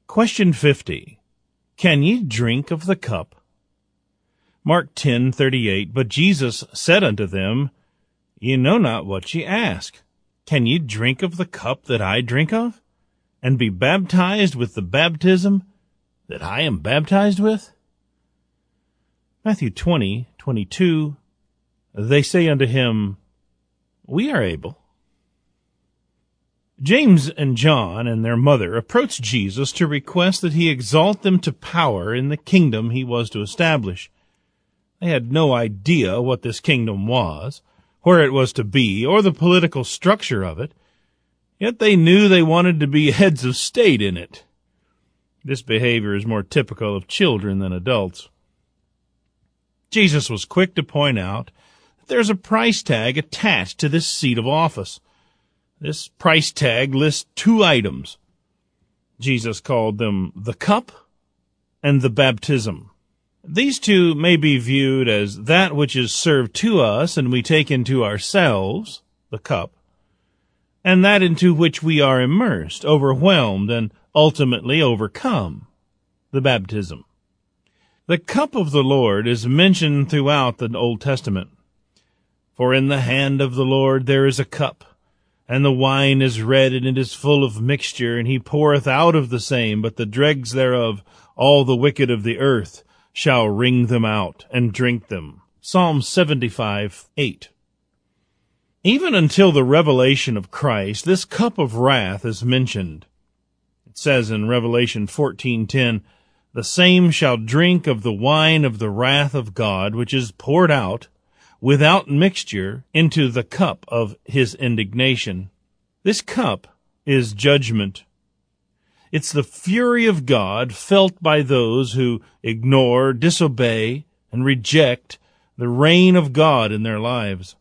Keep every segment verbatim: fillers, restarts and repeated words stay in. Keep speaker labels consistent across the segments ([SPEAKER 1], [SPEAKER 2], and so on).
[SPEAKER 1] Question fifty. Can ye drink of the cup? Mark ten thirty-eight. But Jesus said unto them, Ye know not what ye ask. Can ye drink of the cup that I drink of, and be baptized with the baptism that I am baptized with? Matthew twenty twenty-two. They say unto him, We are able. James and John and their mother approached Jesus to request that he exalt them to power in the kingdom he was to establish. They had no idea what this kingdom was, where it was to be, or the political structure of it, yet they knew they wanted to be heads of state in it. This behavior is more typical of children than adults. Jesus was quick to point out that there's a price tag attached to this seat of office. This price tag lists two items. Jesus called them the cup and the baptism. These two may be viewed as that which is served to us and we take into ourselves, the cup, and that into which we are immersed, overwhelmed, and ultimately overcome, the baptism. The cup of the Lord is mentioned throughout the Old Testament. For in the hand of the Lord there is a cup, and the wine is red, and it is full of mixture, and he poureth out of the same, but the dregs thereof, all the wicked of the earth, shall wring them out, and drink them. Psalm seventy-five eight. Even until the revelation of Christ, this cup of wrath is mentioned. It says in Revelation fourteen ten, The same shall drink of the wine of the wrath of God, which is poured out, without mixture, into the cup of his indignation. This cup is judgment. It's the fury of God felt by those who ignore, disobey, and reject the reign of God in their lives.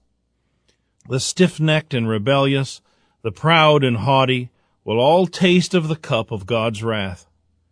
[SPEAKER 1] The stiff-necked and rebellious, the proud and haughty, will all taste of the cup of God's wrath.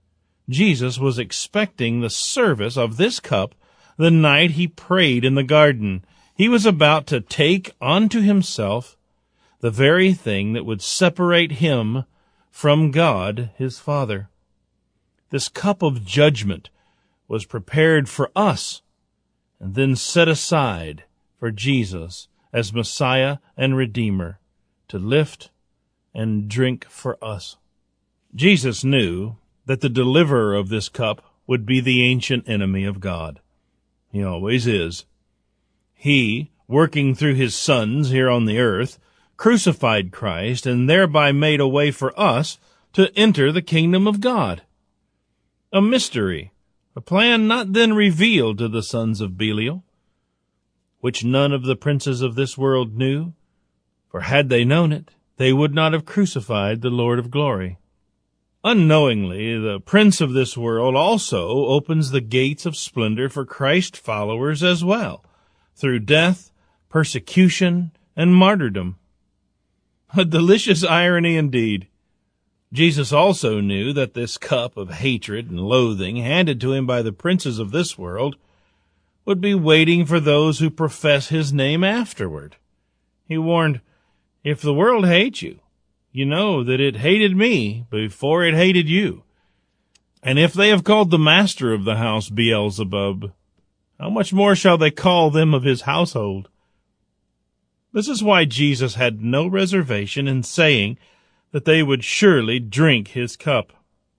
[SPEAKER 1] Jesus was expecting the service of this cup the night he prayed in the garden. He was about to take unto himself the very thing that would separate him from God, his Father. This cup of judgment was prepared for us and then set aside for Jesus as Messiah and Redeemer to lift and drink for us. Jesus knew that the deliverer of this cup would be the ancient enemy of God. He always is. He, working through his sons here on the earth, crucified Christ and thereby made a way for us to enter the kingdom of God. A mystery, a plan not then revealed to the sons of Belial, which none of the princes of this world knew, for had they known it, they would not have crucified the Lord of glory. Unknowingly, the prince of this world also opens the gates of splendor for Christ followers as well, through death, persecution, and martyrdom. A delicious irony indeed. Jesus also knew that this cup of hatred and loathing handed to him by the princes of this world would be waiting for those who profess his name afterward. He warned, If the world hates you, you know that it hated me before it hated you. And if they have called the master of the house Beelzebub, how much more shall they call them of his household? This is why Jesus had no reservation in saying that they would surely drink his cup.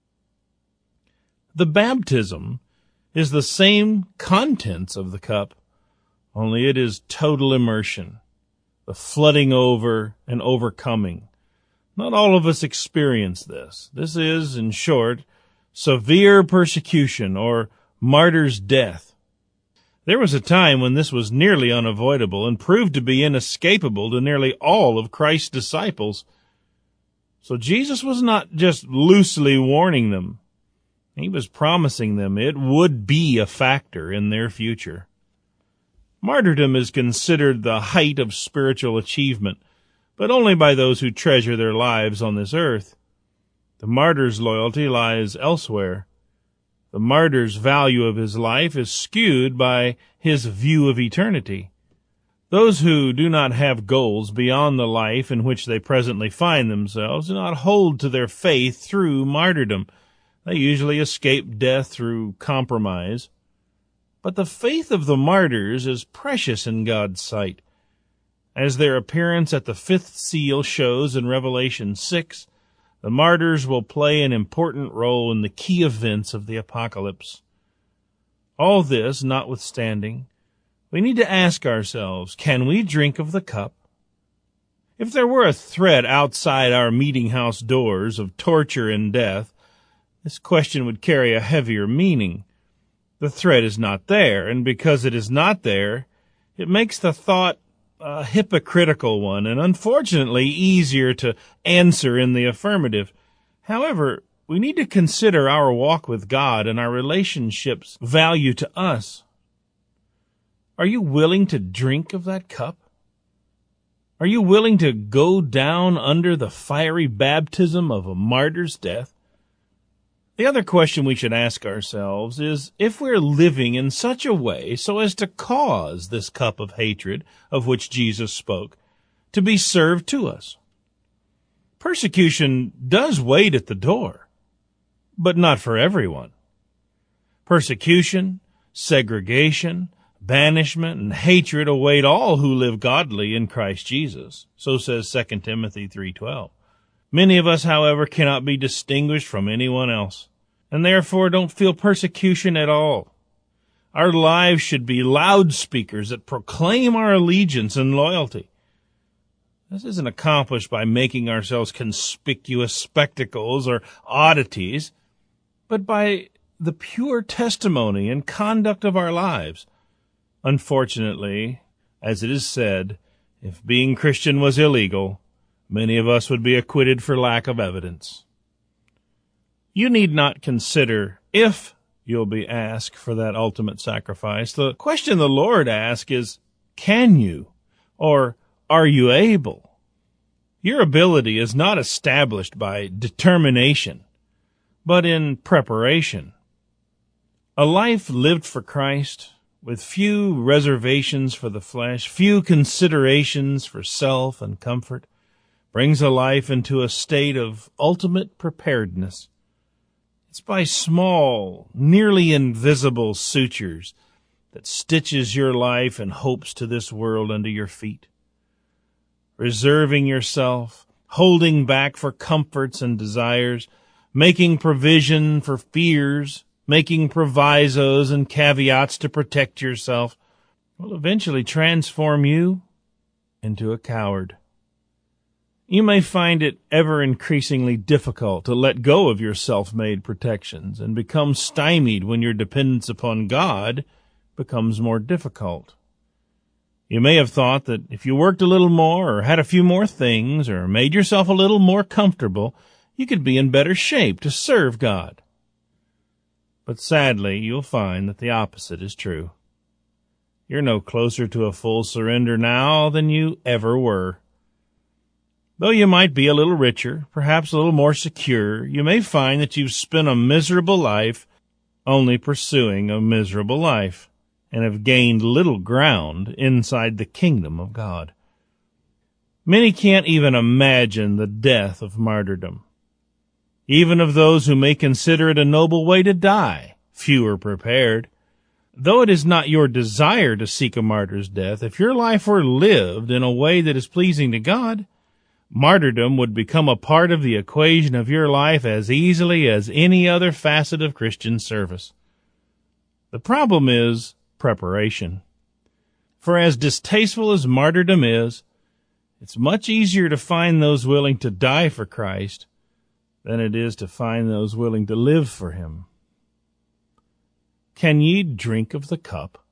[SPEAKER 1] The baptism is the same contents of the cup, only it is total immersion, the flooding over and overcoming. Not all of us experience this. This is, in short, severe persecution or martyr's death. There was a time when this was nearly unavoidable and proved to be inescapable to nearly all of Christ's disciples. So Jesus was not just loosely warning them. He was promising them it would be a factor in their future. Martyrdom is considered the height of spiritual achievement, but only by those who treasure their lives on this earth. The martyr's loyalty lies elsewhere. The martyr's value of his life is skewed by his view of eternity. Those who do not have goals beyond the life in which they presently find themselves do not hold to their faith through martyrdom. They usually escape death through compromise. But the faith of the martyrs is precious in God's sight. As their appearance at the fifth seal shows in Revelation six, the martyrs will play an important role in the key events of the apocalypse. All this notwithstanding, we need to ask ourselves, can we drink of the cup? If there were a threat outside our meeting house doors of torture and death, this question would carry a heavier meaning. The threat is not there, and because it is not there, it makes the thought a hypocritical one, and unfortunately easier to answer in the affirmative. However, we need to consider our walk with God and our relationship's value to us. Are you willing to drink of that cup? Are you willing to go down under the fiery baptism of a martyr's death? The other question we should ask ourselves is if we're living in such a way so as to cause this cup of hatred of which Jesus spoke to be served to us. Persecution does wait at the door, but not for everyone. Persecution, segregation, banishment, and hatred await all who live godly in Christ Jesus. So says Second Timothy three twelve. Many of us, however, cannot be distinguished from anyone else, and therefore don't feel persecution at all. Our lives should be loudspeakers that proclaim our allegiance and loyalty. This isn't accomplished by making ourselves conspicuous spectacles or oddities, but by the pure testimony and conduct of our lives. Unfortunately, as it is said, if being Christian was illegal, many of us would be acquitted for lack of evidence. You need not consider if you'll be asked for that ultimate sacrifice. The question the Lord asks is, can you, or are you able? Your ability is not established by determination, but in preparation. A life lived for Christ, with few reservations for the flesh, few considerations for self and comfort, brings a life into a state of ultimate preparedness. It's by small, nearly invisible sutures that stitches your life and hopes to this world under your feet. Reserving yourself, holding back for comforts and desires, making provision for fears, making provisos and caveats to protect yourself, will eventually transform you into a coward. You may find it ever increasingly difficult to let go of your self-made protections and become stymied when your dependence upon God becomes more difficult. You may have thought that if you worked a little more or had a few more things or made yourself a little more comfortable, you could be in better shape to serve God. But sadly, you'll find that the opposite is true. You're no closer to a full surrender now than you ever were. Though you might be a little richer, perhaps a little more secure, you may find that you've spent a miserable life only pursuing a miserable life and have gained little ground inside the kingdom of God. Many can't even imagine the death of martyrdom. Even of those who may consider it a noble way to die, few are prepared. Though it is not your desire to seek a martyr's death, if your life were lived in a way that is pleasing to God, martyrdom would become a part of the equation of your life as easily as any other facet of Christian service. The problem is preparation. For as distasteful as martyrdom is, it's much easier to find those willing to die for Christ than it is to find those willing to live for him. Can ye drink of the cup?